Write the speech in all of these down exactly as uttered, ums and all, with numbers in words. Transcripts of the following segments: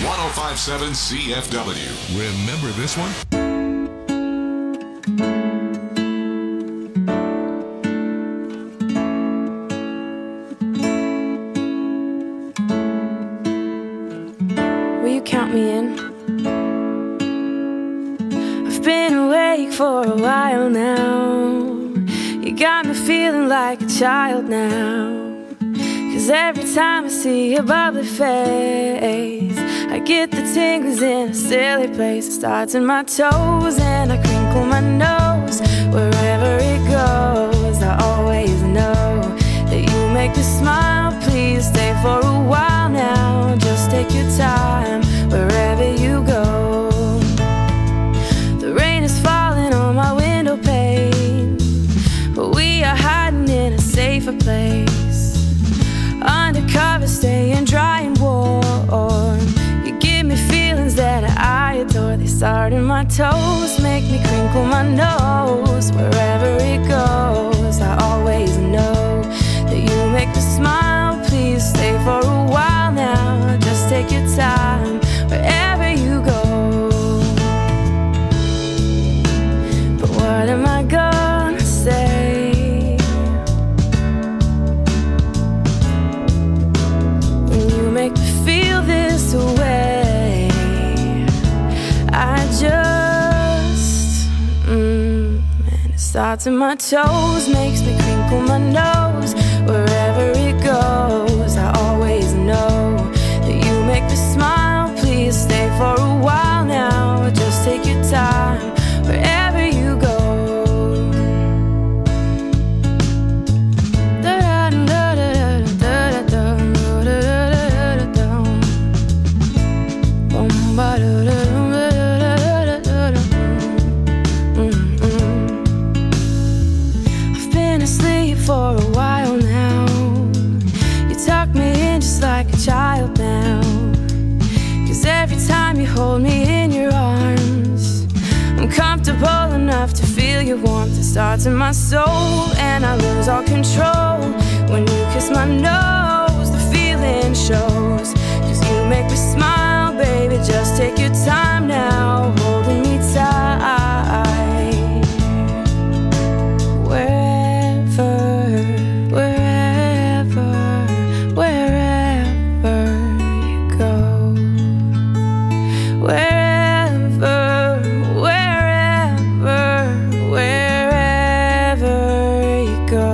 oh five point seven C F W. Remember this one? Will you count me in? I've been awake for a while now. You got me feeling like a child now. 'Cause every time I see your bubbly face, I get the tingles in a silly place. It starts in my toes and I crinkle my nose. Wherever it goes, I always know that you make me smile. Please stay for a while now. Just take your time wherever you go. The rain is falling on my window pane, but we are hiding in a safer place. Undercover, staying dry and warm. You give me feelings that I adore. They start in my toes, make me crinkle my nose. Wherever it goes, I always know that you make me smile. Please stay for a while now. Just take your time wherever you go. But what am I gonna say? Make me feel this way. I just mm, and it starts in my toes, makes me crinkle my nose. Wherever it goes, I always know that you make me smile. Please stay for a while now. Just take your time wherever you go. I've been asleep for a while now. You tuck me in just like a child now. 'Cause every time you hold me in your arms, I'm comfortable enough to feel your warmth. It starts in my soul and I lose all control. When you kiss my nose, the feeling shows. 'Cause you make me smile, baby, just take your time now, holding me tight. Wherever, wherever, wherever you go. Wherever, wherever, wherever you go.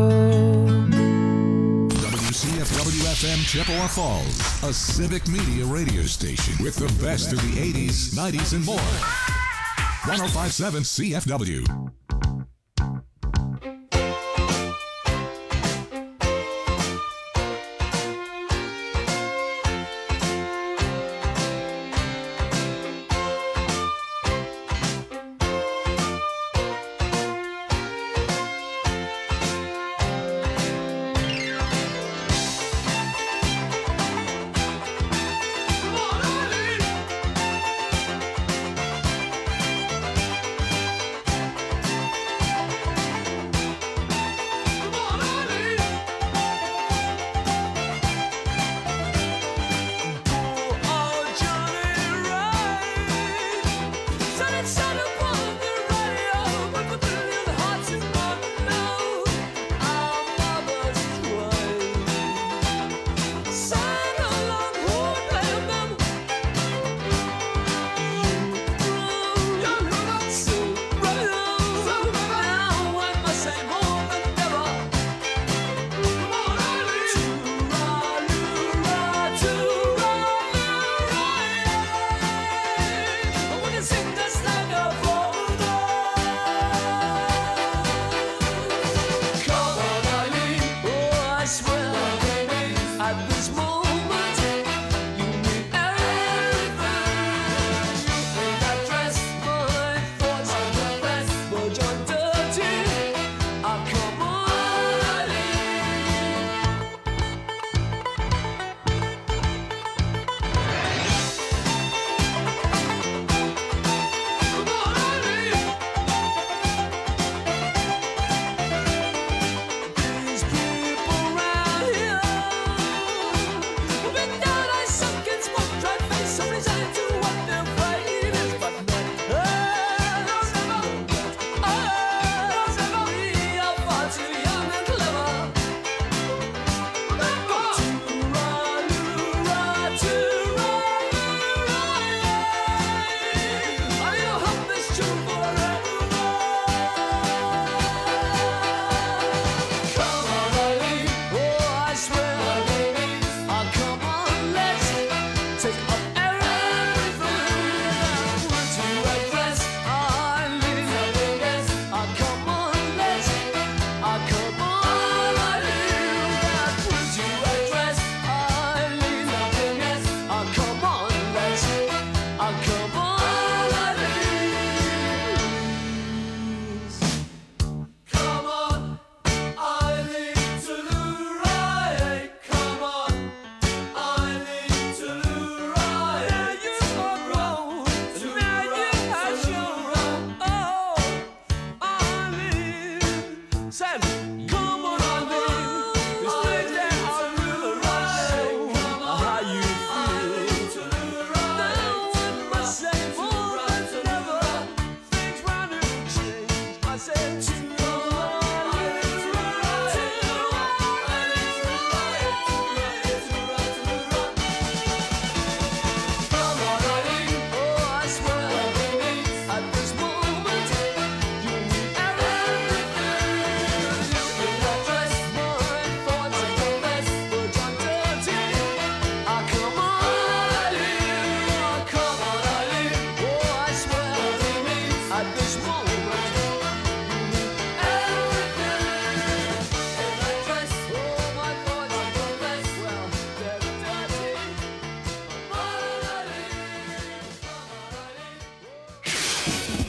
W C F W F M Chippewa Falls, a civic media radio station with the best of the eighties, nineties, and more. one oh five point seven C F W.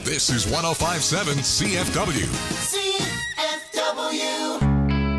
This is one oh five point seven C F W. C F W.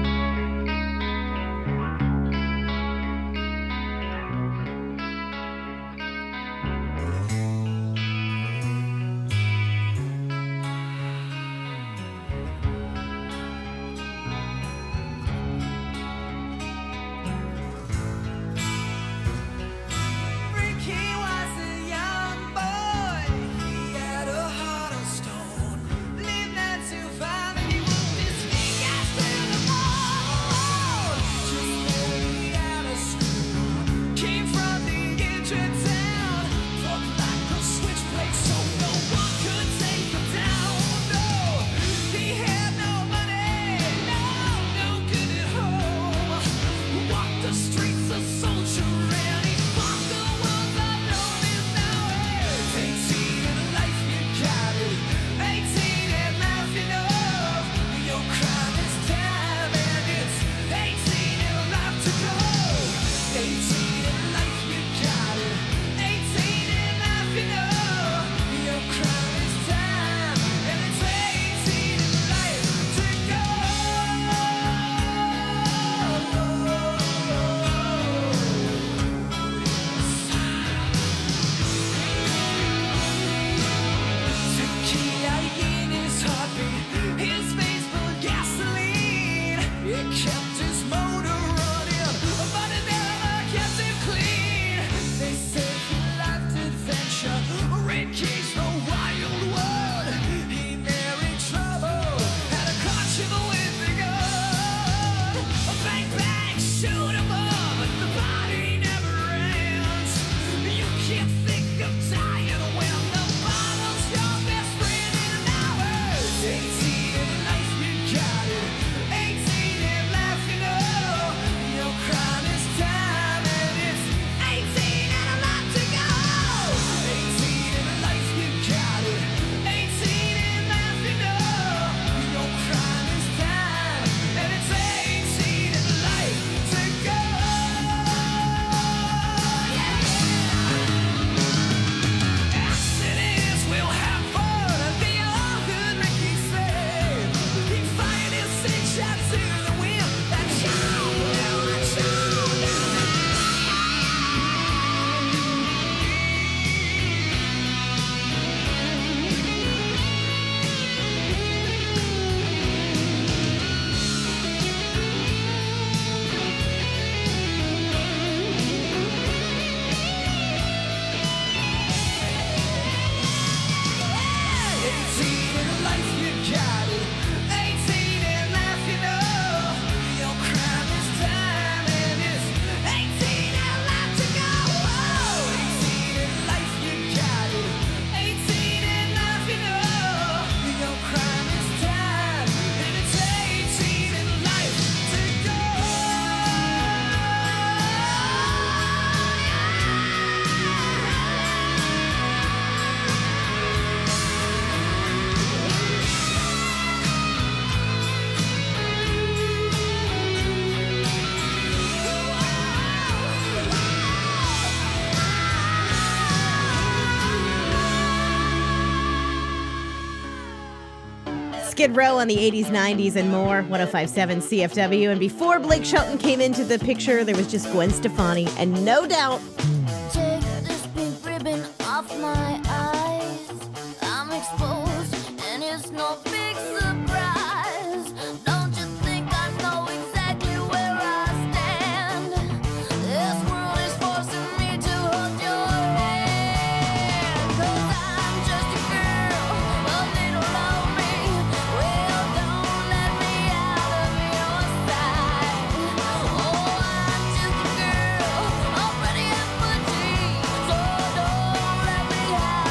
Skid Row on the eighties, nineties, and more. one oh five point seven C F W. And before Blake Shelton came into the picture, there was just Gwen Stefani. And no doubt, take this pink ribbon off my eyes. I'm exposed, and it's no big surprise. Don't you think I know exactly where I stand? This world is forcing me to hold your hand. 'Cause I'm just a girl, a little lonely. Well, don't let me out of your sight. Oh, I'm just a girl, already at my dreams. So don't let me out.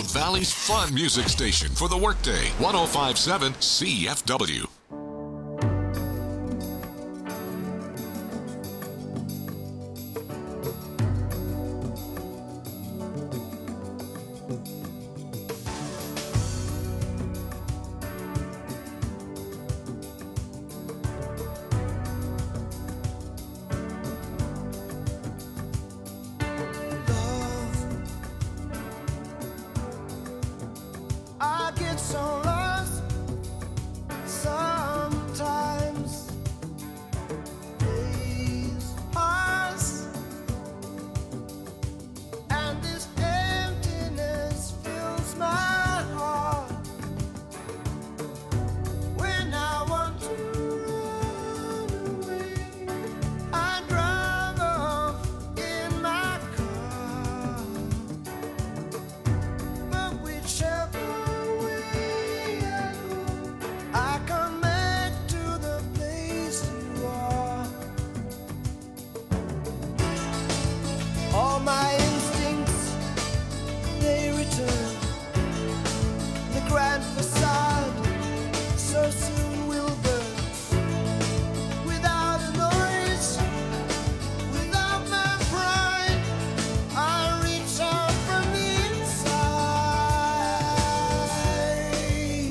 Valley's fun music station for the workday. one oh five point seven C F W. I get so lost sometimes. Days pass, and this emptiness fills my heart. When I want to run away, I drive off in my car. But whichever I come back to the place you are. All my instincts, they return. The grand facade so soon will burn. Without a noise, without my pride, I reach out from the inside.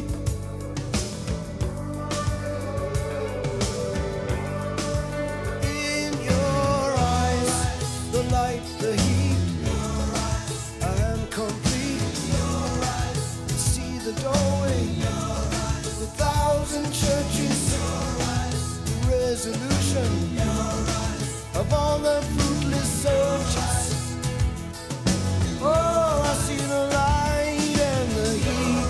In your eyes, the light, the heat. I am complete. See the doorway. The thousand churches. The resolution of all the fruitless searches. Oh, I see the light and the heat.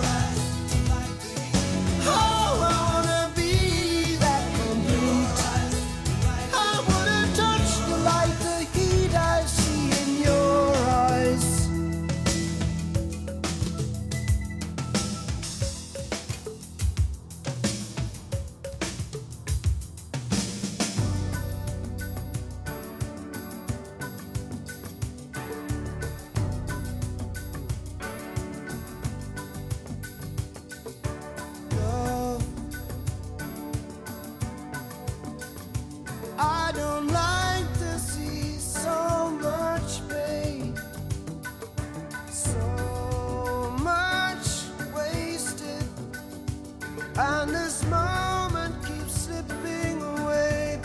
Oh, I wanna be that complete. I wanna touch the light, the heat I see in your eyes. Love, I don't like to see so much pain, so much wasted, and this moment keeps slipping away.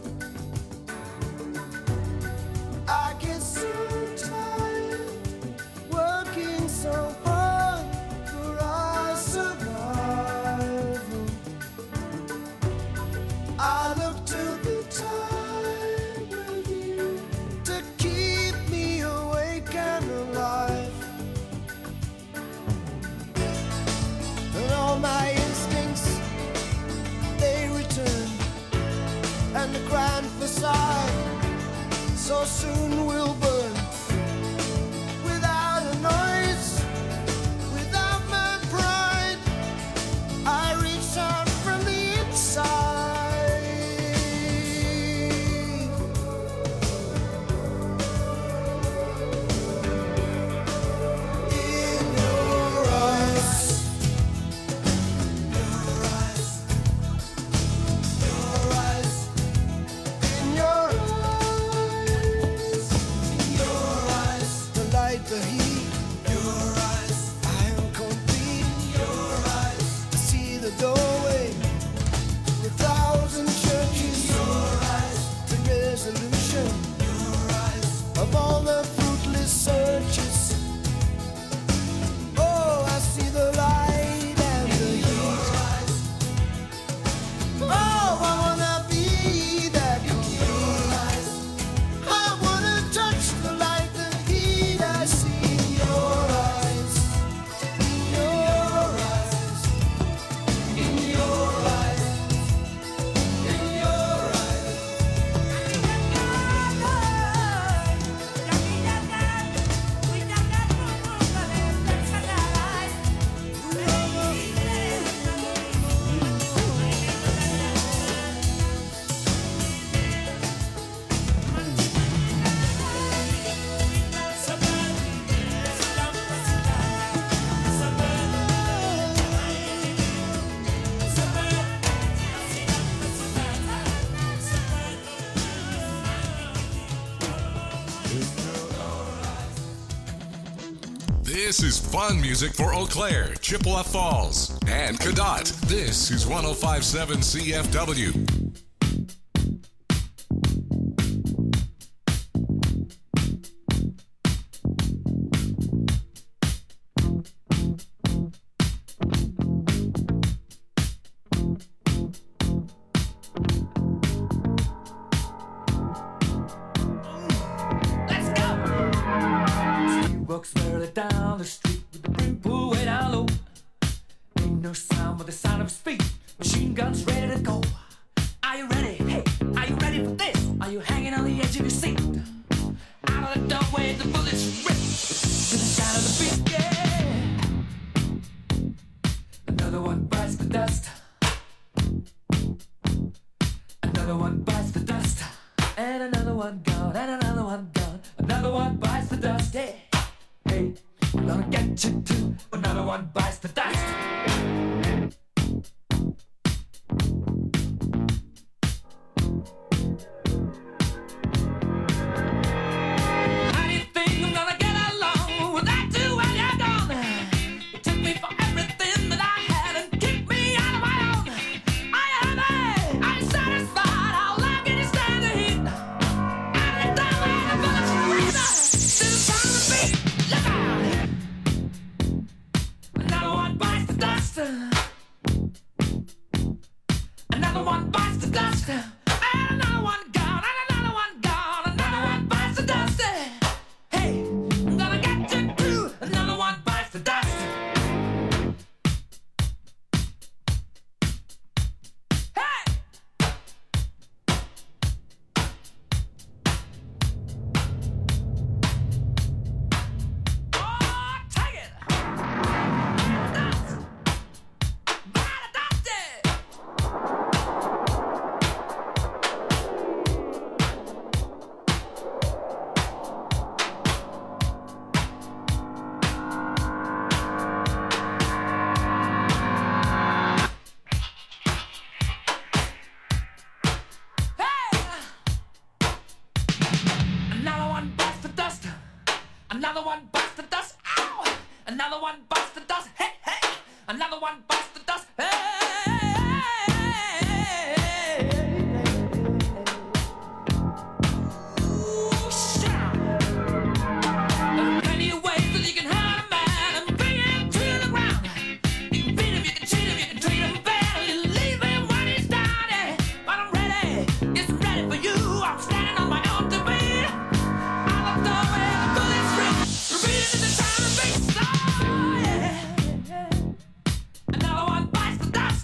I get so tired working so hard for our survival. I look to the time with you to keep me awake and alive. And all my instincts, they return. And the grand facade so soon will burn. Without a noise, without my pride, I reach out from the inside. In your eyes, your eyes, your eyes, in your eyes. This is fun music for Eau Claire, Chippewa Falls, and Cadott. This is one oh five point seven C F W. Walks merrily down the street with the brim pulled way down low. Ain't no sound but the sound of his feet. Machine guns ready to go. Are you ready? Hey, are you ready for this? Are you hanging on the edge of your seat? Out of the doorway, the bullets rip to the sound of the beat. Yeah. Another one bites the dust. Another one bites the dust. And another one gone. And another one gone. Another one bites the dust. Yeah. Hey, I'm gonna get you too. Another one bites the dust. How do you think I'm gonna get along without you when you're gone? You took me for everything that I had and kicked me out of my own. Are you happy? Are you satisfied? How long can you stand the heat? Out of the doorway, the bullets rip to the sound of the beat. Look out! Another one bites the dust. Another one bites the dust. And another one gone. And another one gone. Another one bites the dust. Hey, I'm gonna get you too. Another one bites the dust. Hey! Oh, take it! Dust! Bite the dust! Hey! Another one bites the dust. Another one bites the dust. Ow! Another one bites the dust. Hey, hey! Another one bites the dust. Hey! Ooh, shut up. There are plenty of ways that you can hurt a man and bring him to the ground. You can beat him, you can cheat him, you can treat him bad, you leave him when he's down. Yeah. But I'm ready, yes, I'm ready for you. I'm standing on my own to beat. Out of the way, the bullets rip, repeating in the sound of beats. Oh, yeah. Another one bites the dust.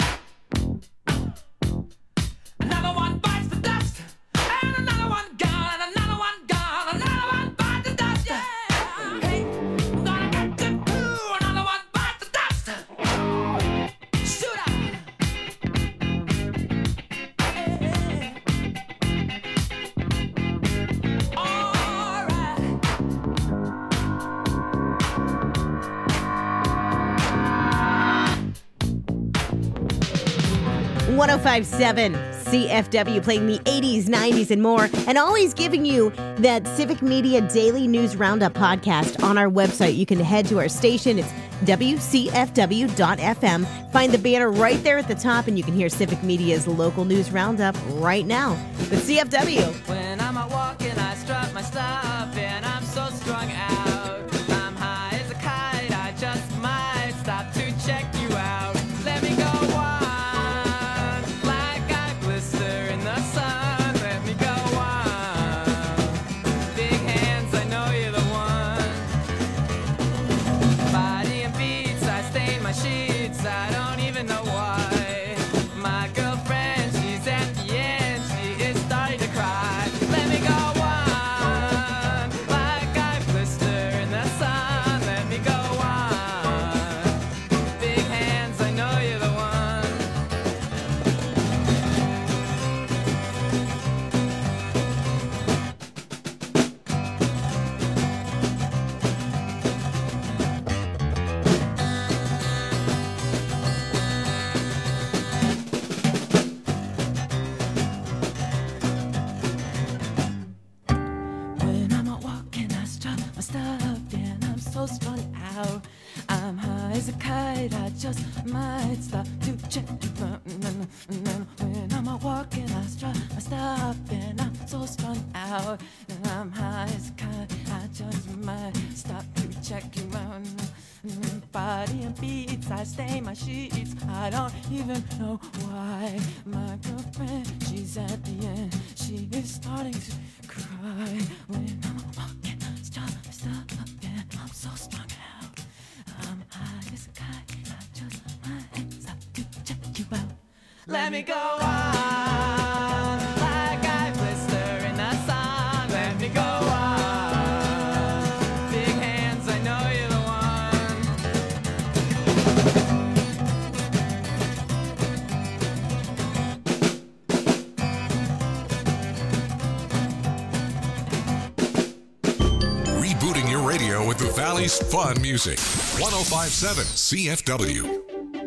Another one bites the dust. And another one gone. And another one gone. Another one bites the dust. Yeah. Hey, I'm gonna get you too. Another one bites the dust. Shoot up. Hey. All right. one oh five point seven C F W, playing the eighties, nineties, and more. And always giving you that Civic Media Daily News Roundup podcast on our website. You can head to our station. It's W C F W dot F M. Find the banner right there at the top, and you can hear Civic Media's local news roundup right now. The C F W. When I'm out walking, I strut my stuff, and I'm so strung out. I'm high as a kite, I just might stop to check you out. Let me go on, like I glister in the sun. Let me go on, big hands, I know you're the one. Body and beats, I stain my sheets, I don't even know why. My girlfriend, she's at the end, she is starting to cry. Let me go on, like I blister in the sun. Let me go on, big hands, I know you're the one. When I'm out walking, I strut my stuff, and I'm so strung out. I'm high as a kite, I just might stop to check you out. And then when I'm walking, I strut, I stop, and I'm so strung out. And I'm high as a kite, I just might stop to check you out. Body and beats, I stain my sheets. I don't even know why. My girlfriend, she's at the end. She is starting to cry. When I'm walking, stop, stop, and I'm so strung out. I'm high as a kite, I just might stop to check you out. Let me go on, like I blister in the sun. Let me go on, big hands, I know you're the Rebooting your radio with the Valley's fun music. one oh five point seven C F W.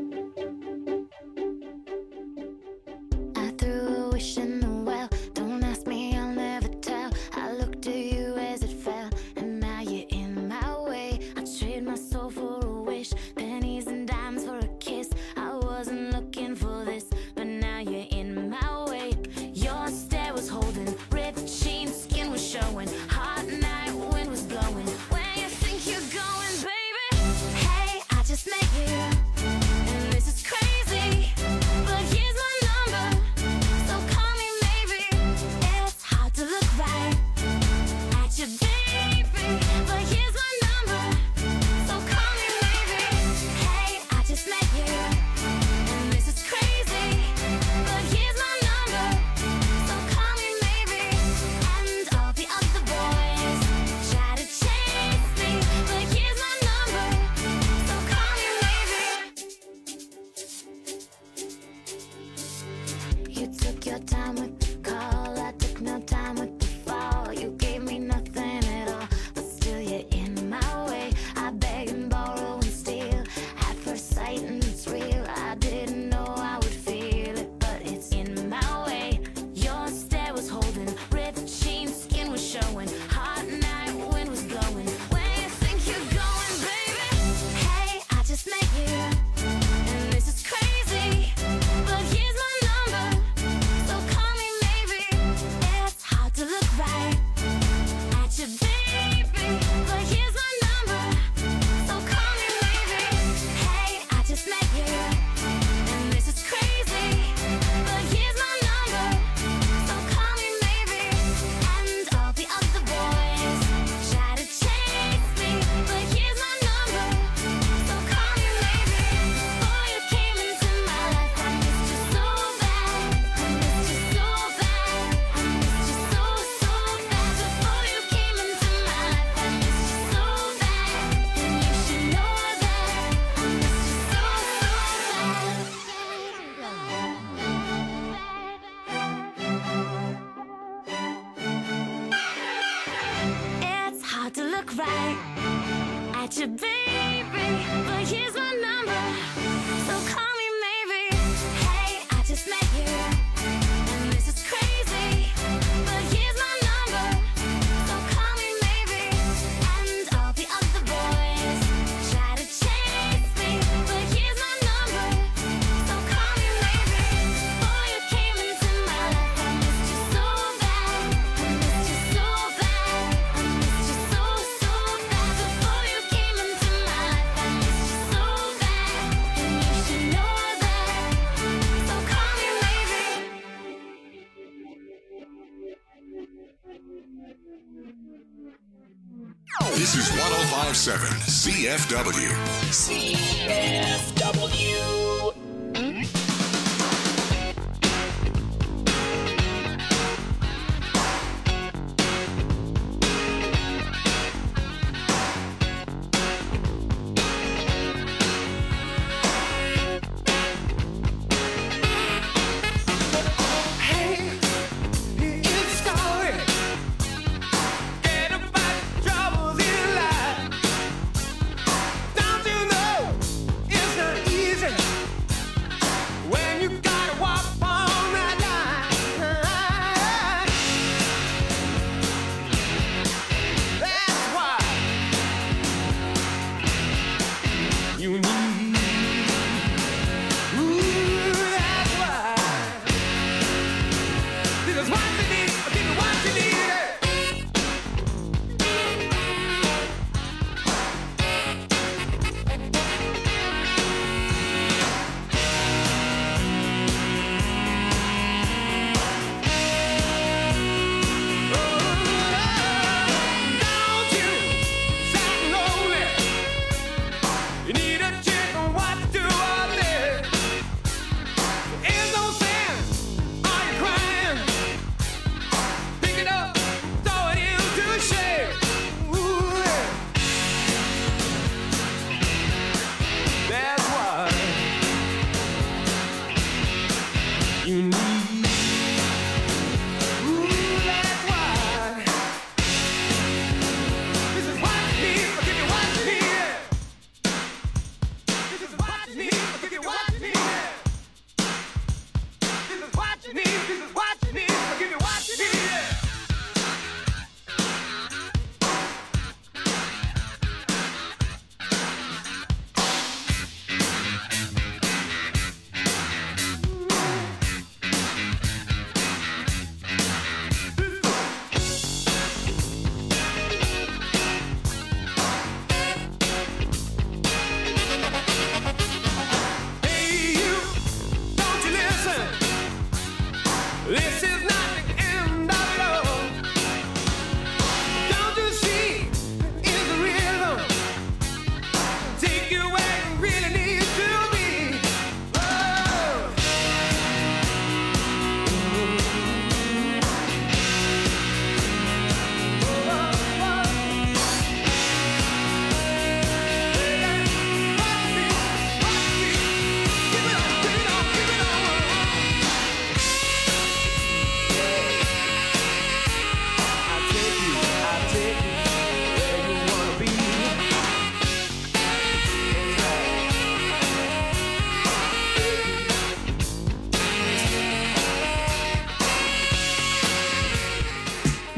I threw a wish in the well. Don't ask me, I'll never tell. I looked at you as it fell, and now you're in my way. I trade my soul for a wish, pennies and dimes for a kiss. I wasn't looking for this, but now you're in my way. Your stare was holding, ripped jeans, skin was showing. Hot night, wind was blowing. Where you think you're going, baby? Hey, I just met you, and this is crazy. But here's my number, so call me maybe. It's hard to look right at your baby, but here's my number, so call me maybe. Hey, I just met you, and this is crazy. But here's my number, so call me maybe. And all the other boys try to chase me, but here's my number, so call me maybe. You took your time with the call, I took no time with the fall. You gave me nothing at all, but still you're in my way. I beg and borrow and steal at first sight, and it's real. I didn't know I would feel it, but it's in my way. Your stare was holding, ripped jeans, skin was showing. Hot night, wind was blowing. Where you think you're going, baby? Hey, I just met you, and this is crazy. But here's my number, so call me maybe. It's hard to look right at your baby, but here's my number, so call me maybe. Hey, I just met you, and this is crazy. But here's my number, so call me maybe. And all the other boys try to chase me, but here's my number, so call me maybe. Before you came into my life, I missed you so bad. I missed you so bad. I missed you so, so bad. Before you came into my life, I missed you so bad. And you should know that I missed you so, bad. It's hard to look right at your baby, but here's my number, so call me maybe. Hey, I just met you, and this is crazy. But here's my number, so call me maybe. And all the other boys try to chase me, but here's my number, so call me maybe. Before you came into my life, I missed you so bad. I missed you so bad. I missed you so, so bad. Before you came into my life, I missed you so bad. And you should know that, so call me maybe. This is one oh five point seven C F W. C F W. Hey, here's a story. Ain't about troubles in life. Don't you know it's not easy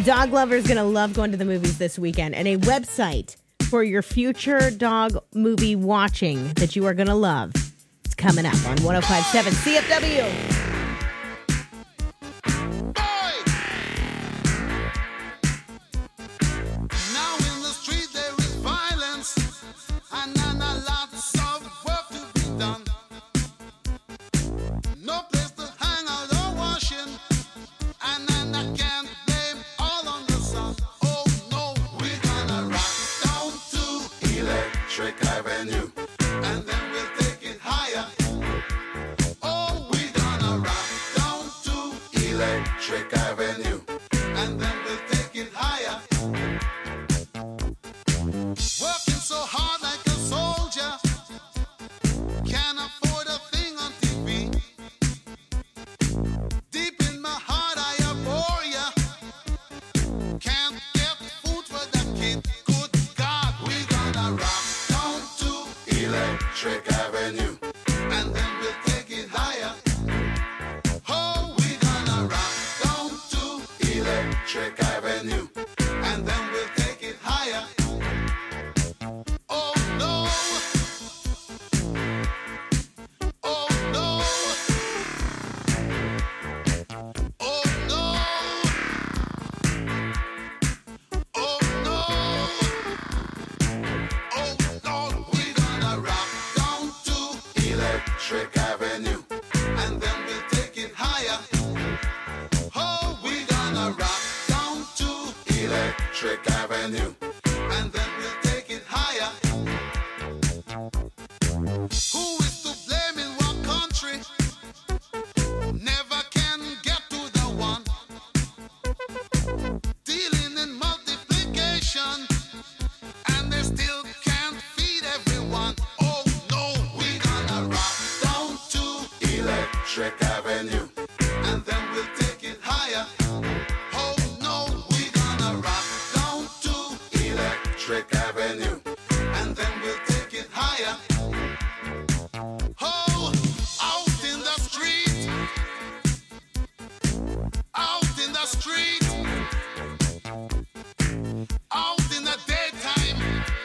dog lover is going to love going to the movies this weekend, and a website for your future dog movie watching that you are going to love. It's coming up on one oh five point seven C F W. Now in the street there is violence, and then a lots of work to be done. No place to hang out or washing, and then I can't blame all on the sun. Oh no, we're gonna rock down to Electric Avenue, and then we'll take it higher. Oh, we're gonna rock down to Electric Avenue, and then we'll take it higher. Working so hard like a soldier, can't afford a thing on T V. Deep in my heart I abhor ya, can't get food for the kid. Good God, we gonna rock down to Electric Avenue, and then we'll take it higher. Oh, we gonna rock down to Electric Avenue, and then we'll take it higher. Oh no. Oh no. Oh no. Oh no. Oh no. We gonna rock down to Electric Avenue, and then we'll take it higher. Oh, we gonna rock down to Electric Avenue, and then we'll take it higher. Who is to blame in one country? Never can get to the one. Dealing in multiplication, and they still can't feed everyone. Oh no, we gonna rock down to Electric Avenue, and then we'll take it higher. Oh no, we gonna rock down to Electric Avenue, and then we'll take it higher. Oh, out in the street, out in the street, out in the daytime,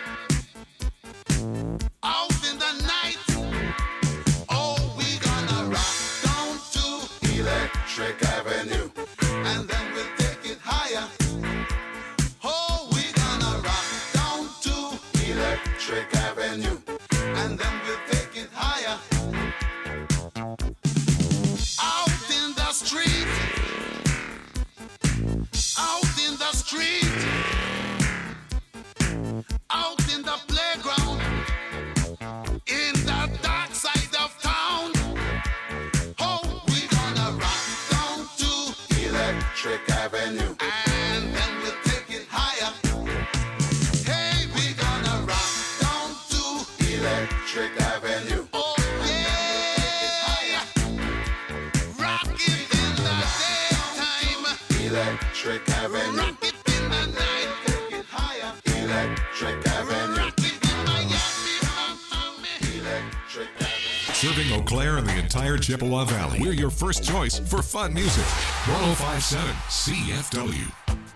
out in the night. Oh, we gonna rock down to Electric Avenue, and then we'll take it higher. Oh, we gonna rock down to Electric Avenue, and then we'll take it higher. Out in the street, out in the street, out in the playground, in the dark side of town. Oh, we gonna rock down to Electric Avenue, and then we'll take it higher. Hey, we gonna rock down to Electric Avenue. Oh yeah, rock it in the daytime, Electric Avenue. Rock it in the night, take it higher, Electric Avenue. Rock it in Miami, Electric Avenue. Serving Eau Claire and the entire Chippewa Valley. We're your first choice for fun music. one oh five point seven C F W.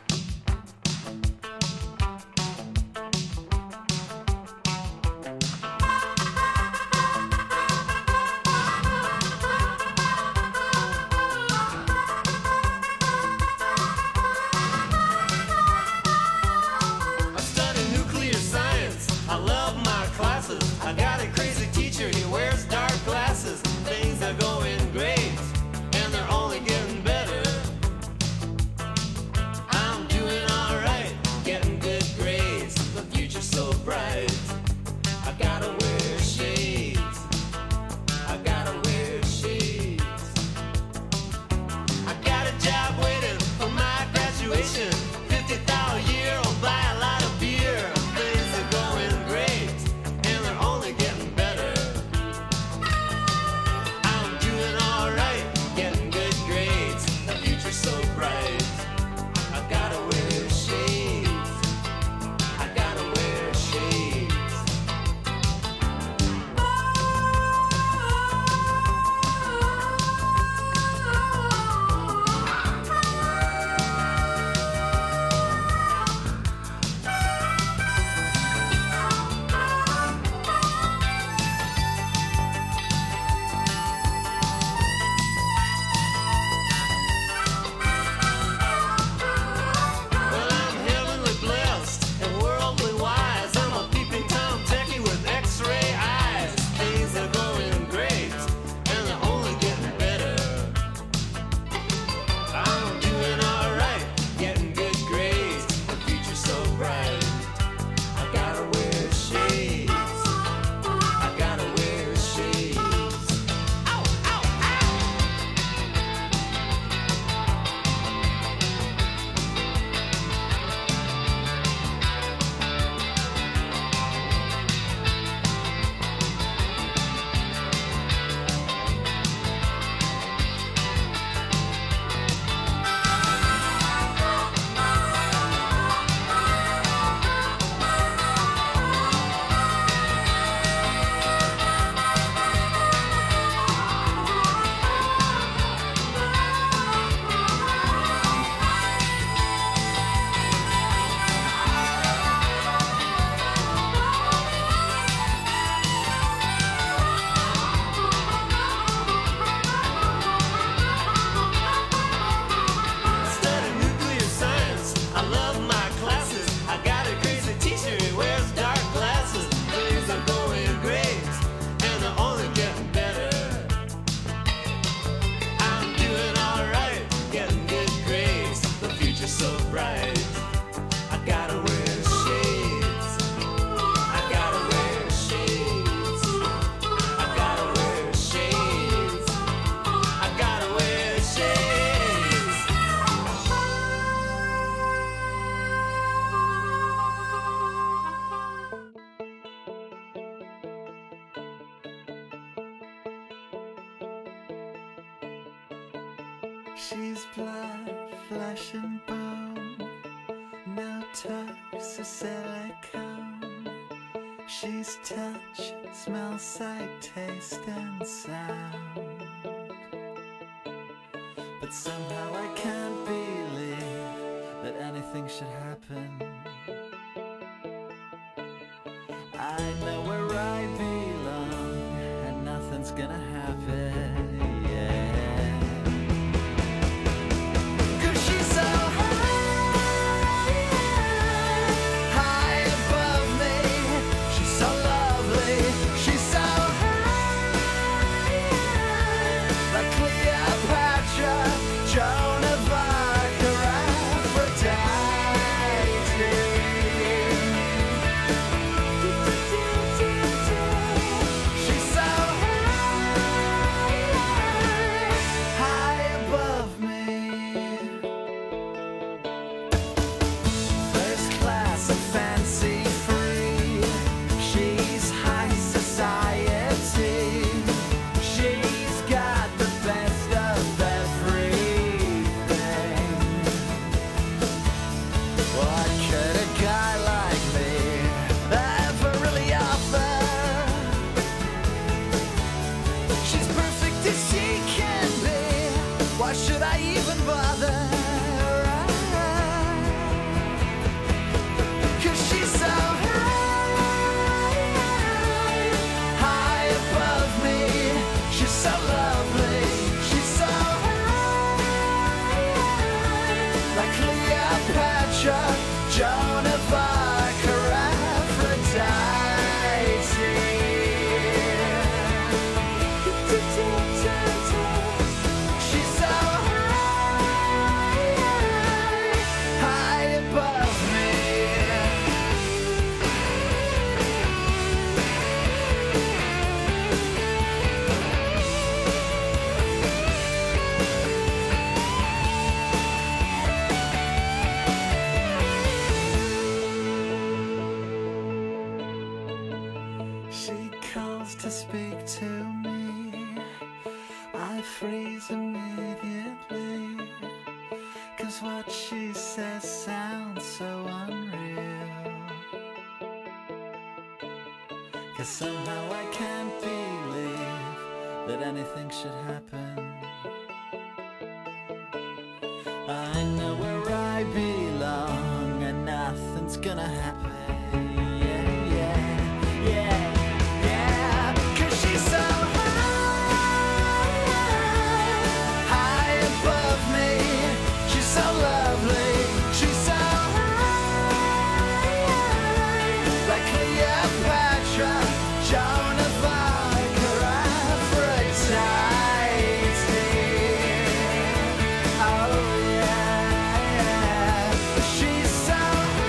I study nuclear science. I love my classes. I got a crazy teacher. He wears dark glasses. Things are going great, and they're only getting better. She's blood, flesh and bone, no tucks or silicone. She's touch, smell, sight, taste and sound. But somehow I can't believe that anything should happen. I know where I belong and nothing's gonna happen, yeah. 'Cause she's so high, high above me. She's so lovely, she's so high, like Cleopatra, Joan of Arc, or Aphrodite. She's so high, high above me. First class and fancy free. She's high society. She's got the best of everything. What could a guy like me ever really offer? She's perfect as she can be. Why should I even bother? 'Cause she's so high, high above me. She's so lovely. She's so high, like Cleopatra, Joan of Arc, or Aphrodite. She's so high, high above me. She calls to speak to me. I freeze immediately. 'Cause what she says sounds so unreal. 'Cause somehow I can't believe that anything should happen. I know where I belong and nothing's gonna happen. Yeah, yeah, yeah, yeah. 'Cause she's so high, high above me. She's so lovely. She's so high, like Cleopatra, Joan of Arc, or Aphrodite. Oh yeah, she's so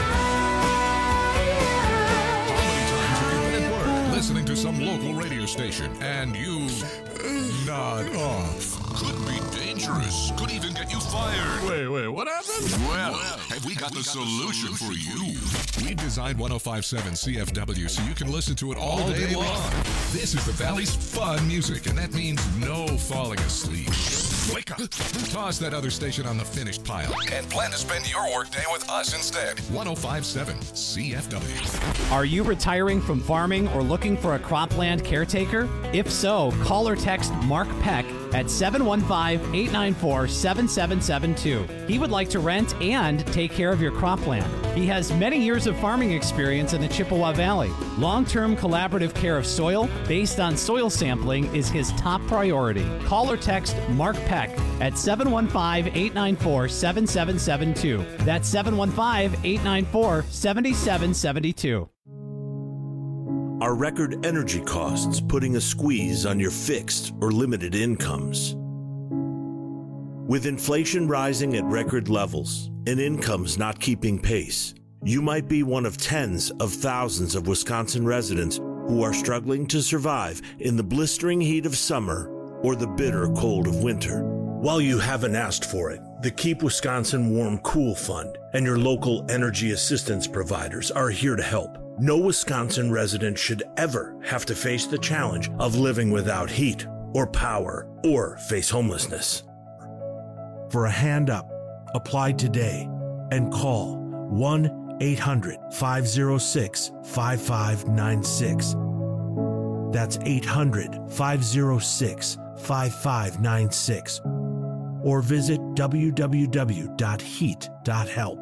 high. Listening to some local radio station and you nod off. Could be dangerous. Could even get you fired. Wait, wait, what happened? Well, have we got the solution for you? We designed one oh five point seven C F W so you can listen to it all day long. This is the Valley's fun music, and that means no falling asleep. Wake up. Toss that other station on the finished pile and plan to spend your workday with us instead. one oh five point seven C F W. Are you retiring from farming or looking for a cropland caretaker? If so, call or text Mark Peck at seven one five, eight nine four, seven seven seven two. He would like to rent and take care of your cropland. He has many years of farming experience in the Chippewa Valley. Long-term collaborative care of soil based on soil sampling is his top priority. Call or text Mark Peck at seven one five, eight nine four, seven seven seven two. That's seven one five, eight nine four, seven seven seven two. Are record energy costs putting a squeeze on your fixed or limited incomes? With inflation rising at record levels and incomes not keeping pace, you might be one of tens of thousands of Wisconsin residents who are struggling to survive in the blistering heat of summer or the bitter cold of winter. While you haven't asked for it, the Keep Wisconsin Warm Cool Fund and your local energy assistance providers are here to help. No Wisconsin resident should ever have to face the challenge of living without heat or power or face homelessness. for a hand up. Apply today and call one eight hundred, five oh six, five five nine six. That's eight hundred, five oh six, five five nine six. Or visit w w w dot heat dot help.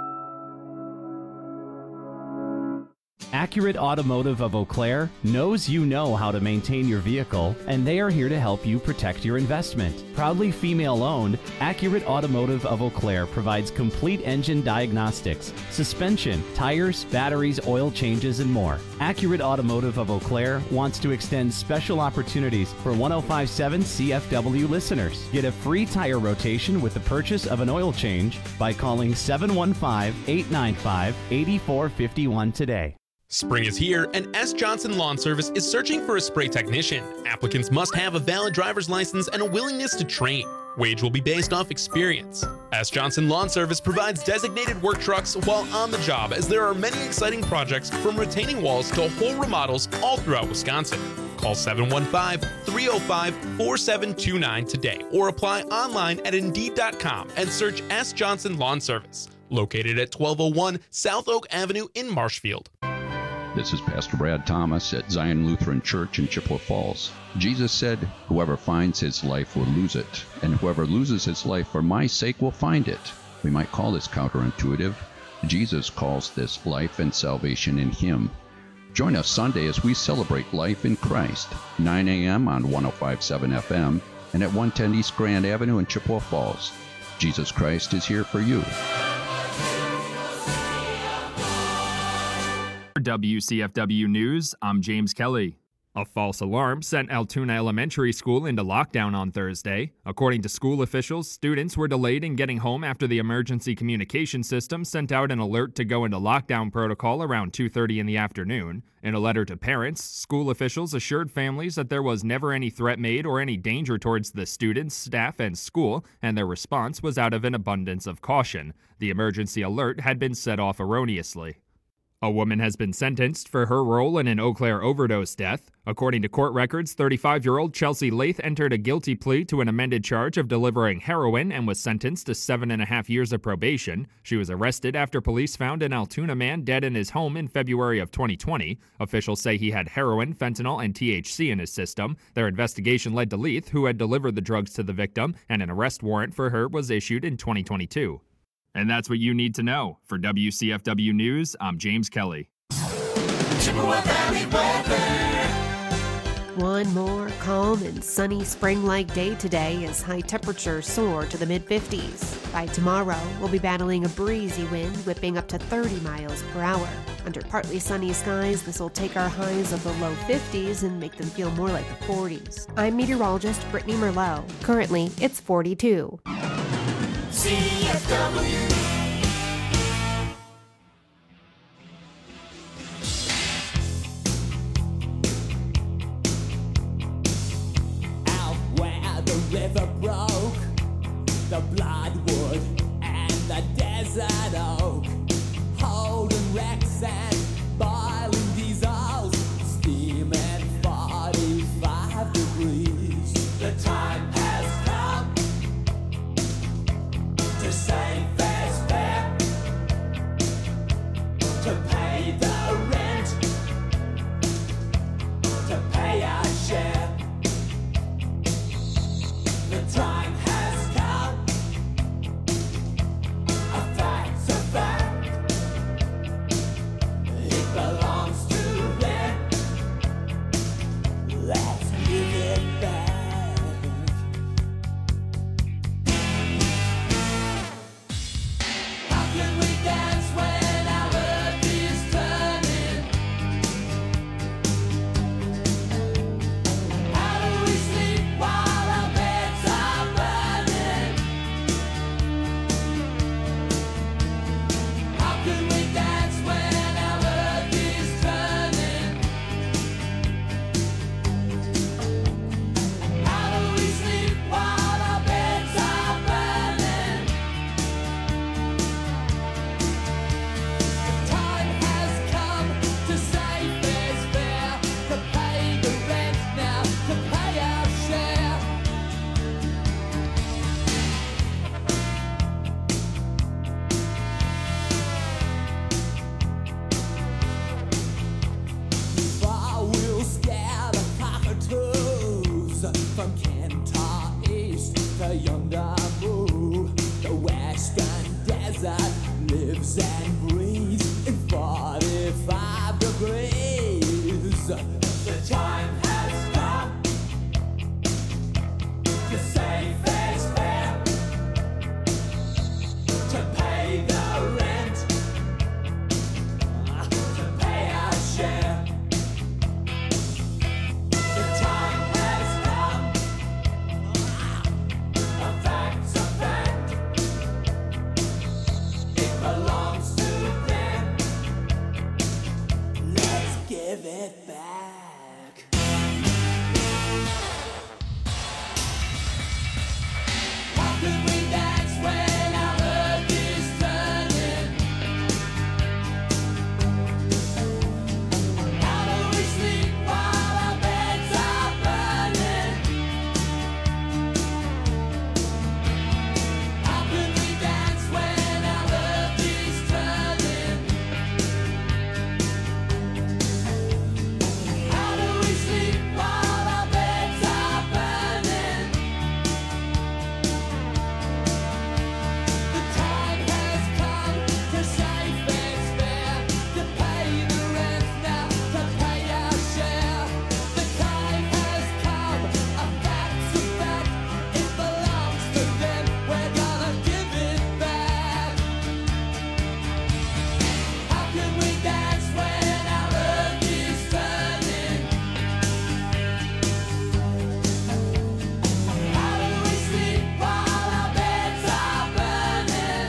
Accurate Automotive of Eau Claire knows you know how to maintain your vehicle, and they are here to help you protect your investment. Proudly female-owned, Accurate Automotive of Eau Claire provides complete engine diagnostics, suspension, tires, batteries, oil changes, and more. Accurate Automotive of Eau Claire wants to extend special opportunities for one oh five point seven C F W listeners. Get a free tire rotation with the purchase of an oil change by calling seven one five, eight nine five, eight four five one today. Spring is here, and S. Johnson Lawn Service is searching for a spray technician. Applicants must have a valid driver's license and a willingness to train. Wage will be based off experience. S. Johnson Lawn Service provides designated work trucks while on the job, as there are many exciting projects from retaining walls to whole remodels all throughout Wisconsin. Call seven one five, three oh five, four seven two nine today or apply online at Indeed dot com and search S. Johnson Lawn Service, located at twelve oh one South Oak Avenue in Marshfield. This is Pastor Brad Thomas at Zion Lutheran Church in Chippewa Falls. Jesus said, "Whoever finds his life will lose it, and whoever loses his life for my sake will find it." We might call this counterintuitive. Jesus calls this life and salvation in him. Join us Sunday as we celebrate life in Christ, nine a.m. on one oh five point seven F M and at one ten East Grand Avenue in Chippewa Falls. Jesus Christ is here for you. For W C F W News, I'm James Kelly. A false alarm sent Altoona Elementary School into lockdown on Thursday. According to school officials, students were delayed in getting home after the emergency communication system sent out an alert to go into lockdown protocol around two thirty in the afternoon. In a letter to parents, school officials assured families that there was never any threat made or any danger towards the students, staff, and school, and their response was out of an abundance of caution. The emergency alert had been set off erroneously. A woman has been sentenced for her role in an Eau Claire overdose death. According to court records, thirty-five-year-old Chelsea Lath entered a guilty plea to an amended charge of delivering heroin and was sentenced to seven and a half years of probation. She was arrested after police found an Altoona man dead in his home in February of twenty twenty. Officials say he had heroin, fentanyl, and T H C in his system. Their investigation led to Leith, who had delivered the drugs to the victim, and an arrest warrant for her was issued in twenty twenty-two. And that's what you need to know. For W C F W News, I'm James Kelly. Chippewa Valley weather. One more calm and sunny spring-like day today as high temperatures soar to the mid-fifties. By tomorrow, we'll be battling a breezy wind whipping up to thirty miles per hour. Under partly sunny skies, this will take our highs of the low fifties and make them feel more like the forties. I'm meteorologist Brittany Merlot. Currently, it's forty-two. C F W. Out where the river broke, the bloodwood and the desert oak, holding wrecks and boiling diesels, steaming forty-five degrees. The time has come to save fast fare, to pay the rent, to pay our share. The time has come, a fact's a fact, it belongs to them, let's give it back. How can we dance when our earth is turning it back. How could we dance when our earth is turning? How do we sleep while our beds are burning? How could we dance when our earth is turning? How do we sleep while our beds are burning? The time has come to save fair's fair, to pay the rent now, to pay our share. The time has come, a fact's a fact, it belongs to them, we're gonna give it back. How can we dance when our earth is turning? How do we sleep while our beds are burning?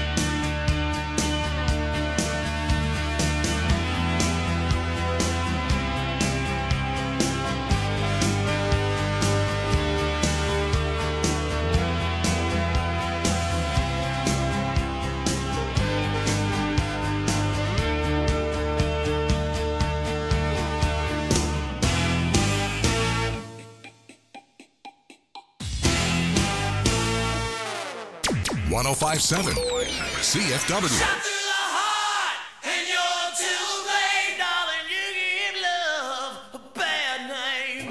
one oh five point seven C F W. And you're too late, darling, you give love a bad name.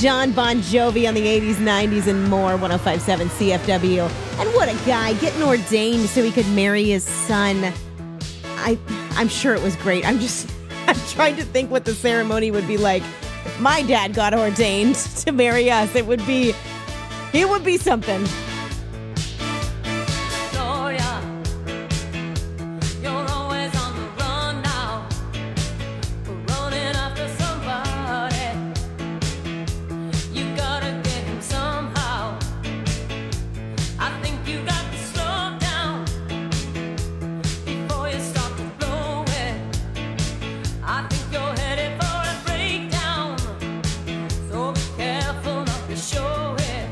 John Bon Jovi on the eighties, nineties, and more. one oh five point seven C F W. And what a guy, getting ordained so he could marry his son. I, I'm sure it was great. I'm just, I'm trying to think what the ceremony would be like. If my dad got ordained to marry us, it would be, it would be something. Show it.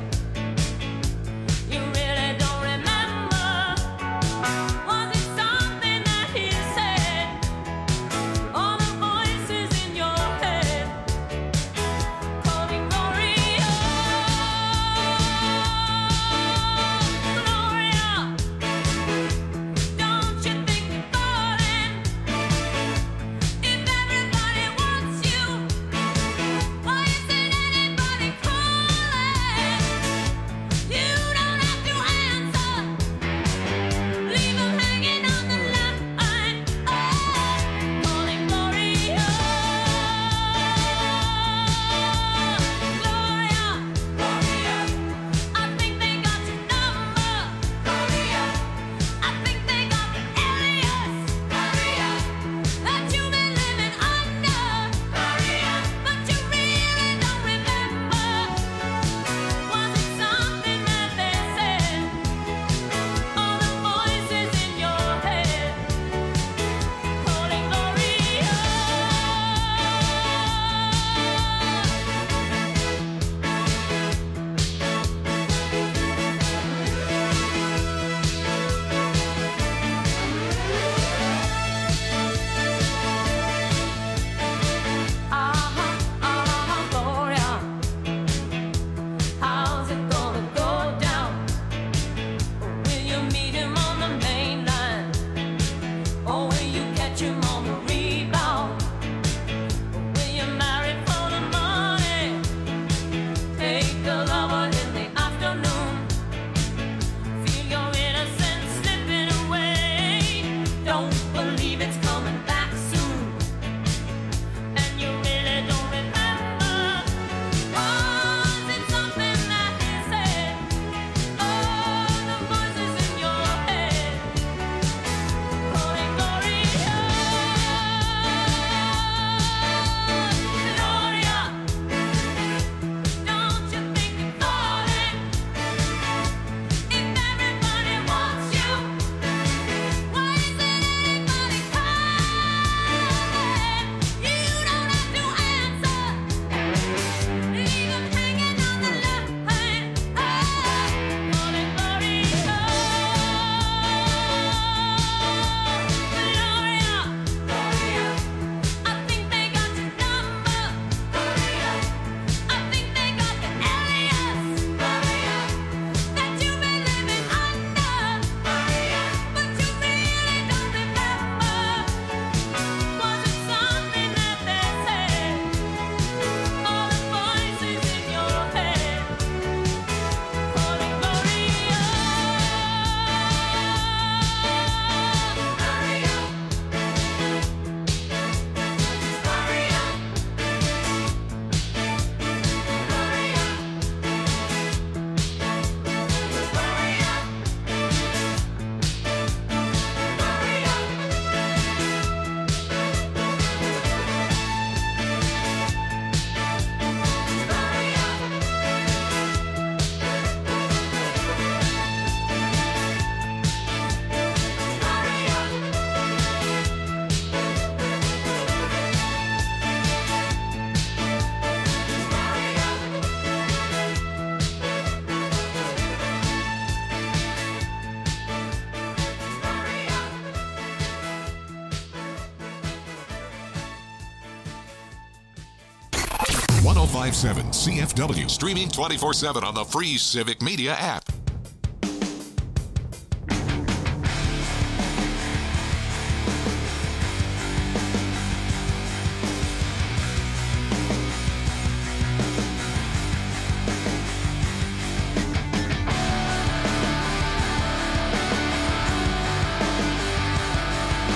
one oh five point seven C F W, streaming twenty-four seven on the free Civic Media app.